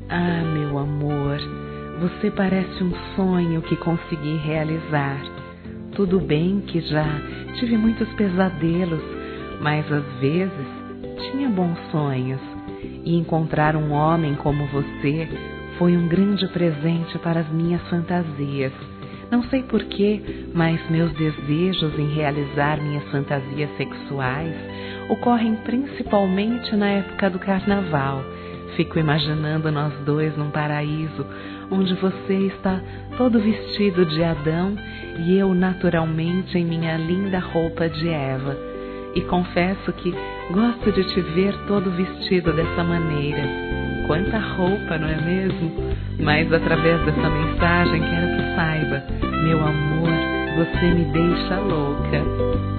Ah, meu amor, você parece um sonho que consegui realizar. Tudo bem que já tive muitos pesadelos, mas às vezes tinha bons sonhos. E encontrar um homem como você foi um grande presente para as minhas fantasias. Não sei porquê, mas meus desejos em realizar minhas fantasias sexuais ocorrem principalmente na época do carnaval. Fico imaginando nós dois num paraíso, onde você está todo vestido de Adão e eu naturalmente em minha linda roupa de Eva. E confesso que gosto de te ver todo vestido dessa maneira. Quanta roupa, não é mesmo? Mas através dessa mensagem quero que saiba, meu amor, você me deixa louca.